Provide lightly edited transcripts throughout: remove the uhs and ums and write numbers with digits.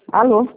Alô?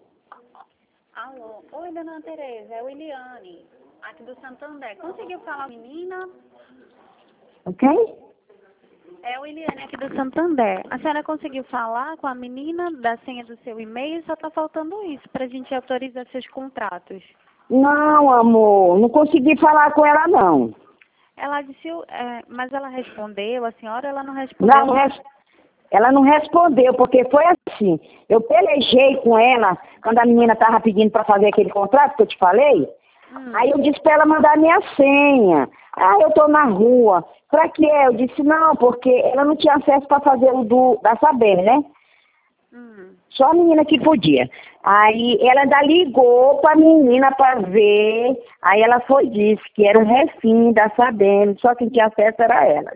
Alô, oi, dona Tereza, é o Eliane, aqui do Santander. Conseguiu falar com a menina? Ok? É o Eliane aqui do Santander. A senhora conseguiu falar com a menina da senha do seu e-mail? Só tá faltando isso pra gente autorizar seus contratos. Não, amor, não consegui falar com ela, não. Ela disse, mas ela respondeu, a senhora, ela não respondeu. Não, ela não respondeu, porque foi assim. Eu pelejei com ela quando a menina estava pedindo para fazer aquele contrato que eu te falei. Aí eu disse para ela mandar minha senha. Ah, eu tô na rua. Para quê? Eu disse, não, porque ela não tinha acesso para fazer o da Saber, né? Só a menina que podia. Aí ela ainda ligou para a menina para ver. Aí ela foi e disse que era um refém da Sabem, só quem tinha acesso era elas.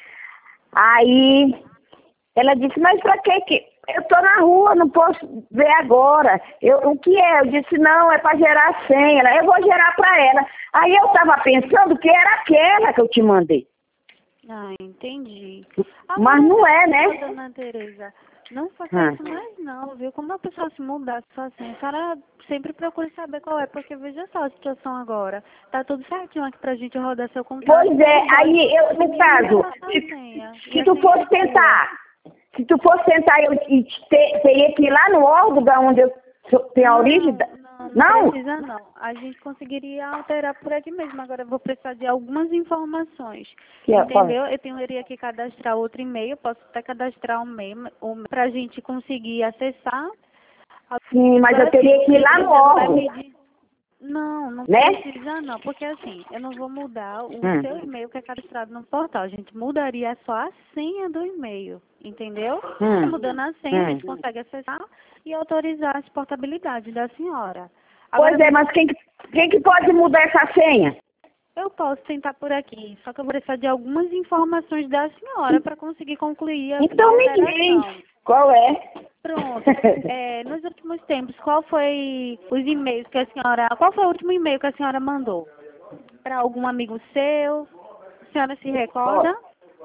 Aí ela disse, mas para que eu tô na rua, não posso ver agora. O que é? Eu disse, não, é para gerar a senha. Eu vou gerar para ela. Aí eu estava pensando que era aquela que eu te mandei. Ah, entendi. Mas não é, né? Dona Tereza, não faça isso mais não, viu? Como a pessoa se mudar assim, a senhora sempre procura saber qual é, porque veja só a situação agora. Tá tudo certinho aqui pra gente rodar seu contrato. Pois é, aí eu, no caso, se tu fosse tentar, eu teria que ir lá no órgão da onde eu tenho a origem. Não precisa não. A gente conseguiria alterar por aqui mesmo. Agora eu vou precisar de algumas informações. Entendeu? Eu teria que cadastrar outro e-mail. Posso até cadastrar um e-mail para a gente conseguir acessar. Sim, mas eu teria que ir lá no órgão. Não precisa não, porque assim, eu não vou mudar o seu e-mail que é cadastrado no portal. A gente mudaria só a senha do e-mail, entendeu? Mudando a senha, a gente consegue acessar e autorizar a exportabilidade da senhora. Agora, Pois é, mas quem que pode mudar essa senha? Eu posso tentar por aqui, só que eu vou precisar de algumas informações da senhora para conseguir concluir a Então me diz, qual é? Pronto. Nos últimos tempos, qual foi os e-mails que a senhora... Qual foi o último e-mail que a senhora mandou? Para algum amigo seu? A senhora se recorda?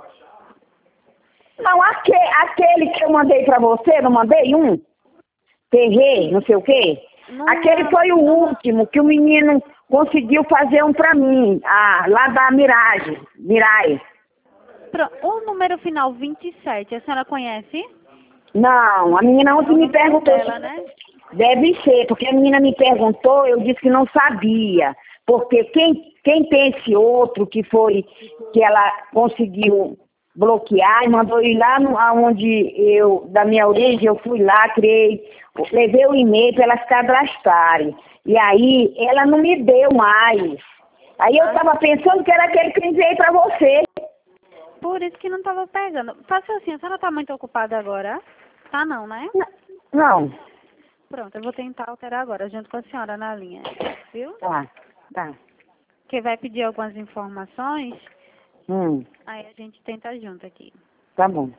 Não, aquele que eu mandei para você, não mandei um? Terrei, não sei o quê? Aquele foi o último que o menino conseguiu fazer um para mim, lá da Mirai. O número final 27, a senhora conhece? Não, a menina ontem me perguntou. Dela, né? Deve ser, porque a menina me perguntou, eu disse que não sabia. Porque quem tem esse outro que foi, que ela conseguiu bloquear e mandou ir lá onde da minha origem, eu fui lá, levei o e-mail para elas cadastrarem. E aí, ela não me deu mais. Aí eu estava pensando que era aquele que enviei para você. Por isso que não estava pegando. Faça assim, a senhora está muito ocupada agora? Tá não, né? Não. Pronto, eu vou tentar alterar agora, junto com a senhora na linha, viu? Tá. Que vai pedir algumas informações, aí a gente tenta junto aqui. Tá bom.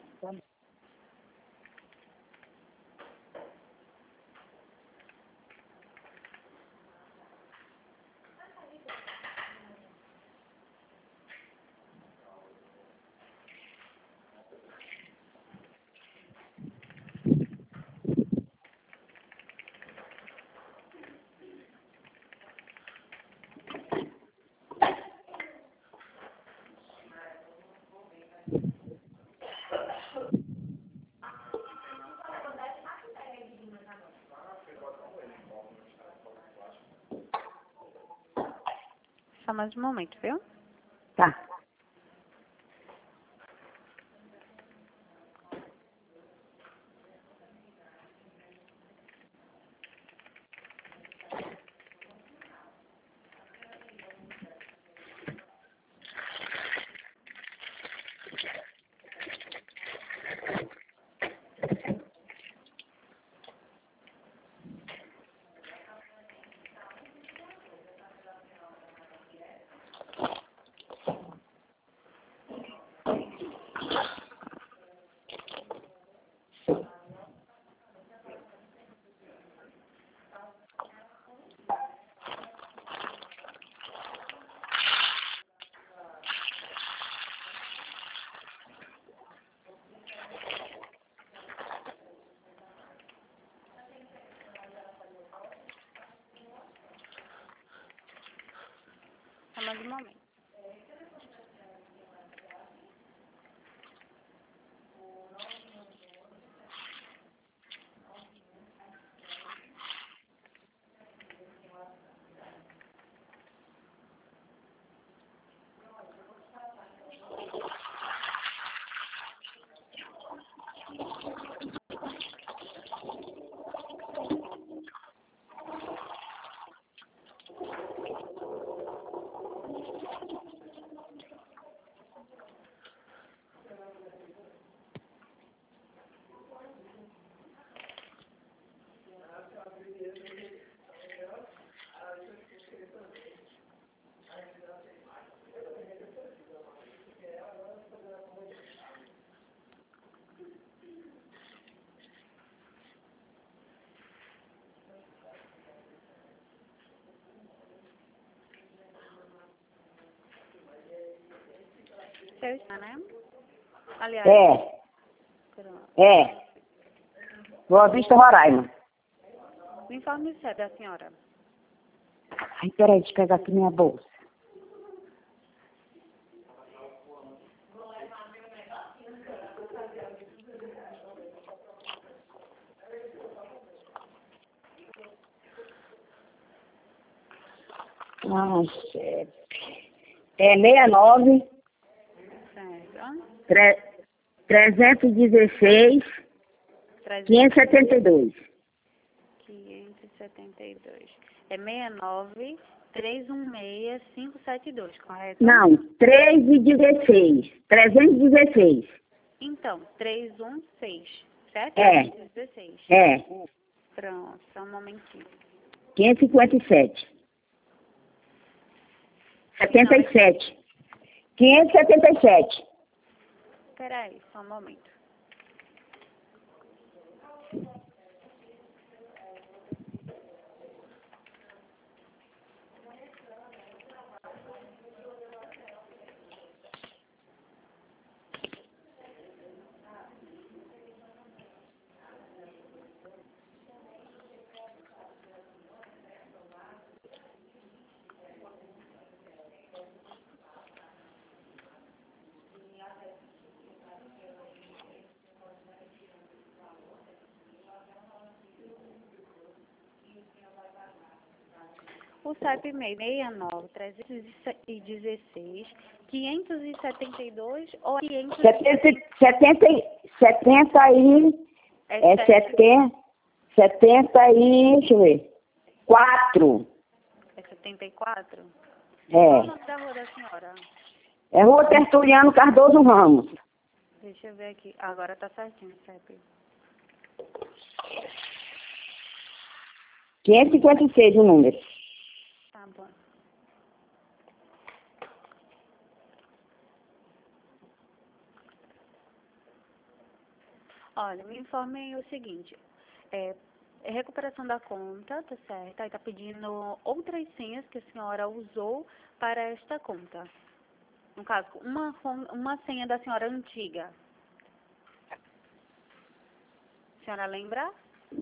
Só mais um momento, viu? Tá. de momento. Seu está, né? Aliás. É. Boa Vista, Roraima. O informe é da senhora. Ai, peraí, deixa eu pegar aqui minha bolsa. É 69 316 572. 572. É 69 316 572, correto? Não, 3 e 16. 316. Então, 316, certo? É. 316. É. Pronto, só um momentinho. 557. 77. 577. Peraí, só um momento. O CEP MEI 69 316 572 ou 500... 70 e... deixa eu ver. 4. É 74? É. Qual o nome da rua da senhora? É Rua Tertuliano Cardoso Ramos. Deixa eu ver aqui. Agora tá certinho o CEP. 556 o número. Tá bom. Olha, me informem o seguinte. É recuperação da conta, tá certo? Aí tá pedindo outras senhas que a senhora usou para esta conta. No caso, uma senha da senhora antiga. A senhora lembra?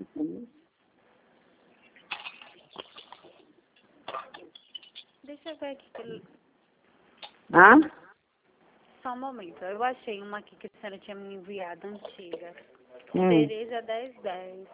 Deixa eu ver aqui. Hã? Só um momento. Eu achei uma aqui que a senhora tinha me enviado, antiga. Hum. Tereza 1010.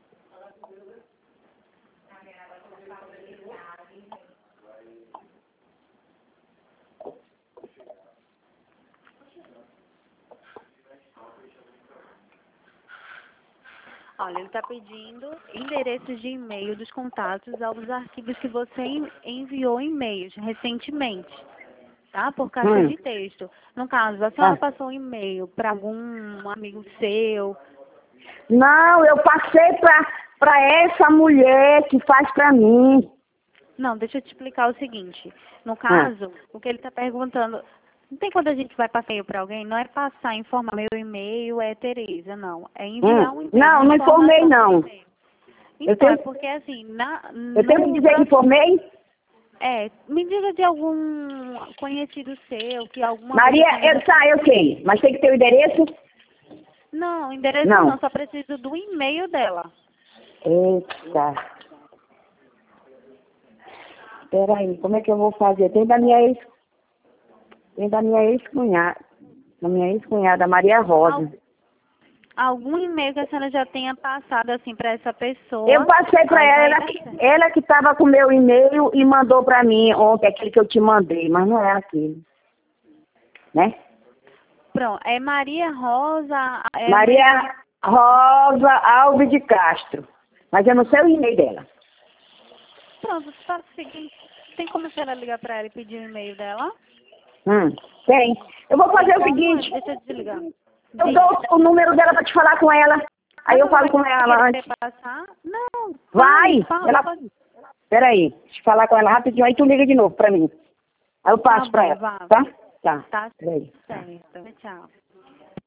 Olha, ele está pedindo endereços de e-mail dos contatos aos arquivos que você enviou e-mails recentemente, tá? Por caixa de texto. No caso, a senhora passou um e-mail para algum amigo seu? Não, eu passei para essa mulher que faz para mim. Não, deixa eu te explicar o seguinte. No caso, o que ele está perguntando... Não tem quando a gente vai passar e-mail para alguém, não é passar, informar meu e-mail é Tereza, não. É enviar um e-mail. Não, não informei, não. Então, é porque assim, eu tenho que dizer que informei? Me diga de algum conhecido seu, que alguma... Maria, eu sei, mas tem que ter o endereço? Não, endereço não, só preciso do e-mail dela. Eita. Peraí, como é que eu vou fazer? Tem da minha ex-cunhada, da minha ex-cunhada, Maria Rosa. Algum e-mail que a senhora já tenha passado, assim, para essa pessoa? Eu passei para ela que estava com o meu e-mail e mandou para mim ontem aquele que eu te mandei, mas não é aquele, né? Pronto, é Maria Rosa... Maria Rosa Alves de Castro, mas eu não sei o e-mail dela. Pronto, faça o seguinte, tem como a senhora ligar para ela e pedir o e-mail dela? Tem. Eu vou fazer o seguinte... Deixa eu desligar. Eu dou o número dela para te falar com ela. Aí eu falo com ela antes. Passar? Não. Vai! Fala. Peraí, deixa eu falar com ela rapidinho, aí tu liga de novo pra mim. Aí eu passo pra ela, tá? Tá Peraí. certo. Tchau.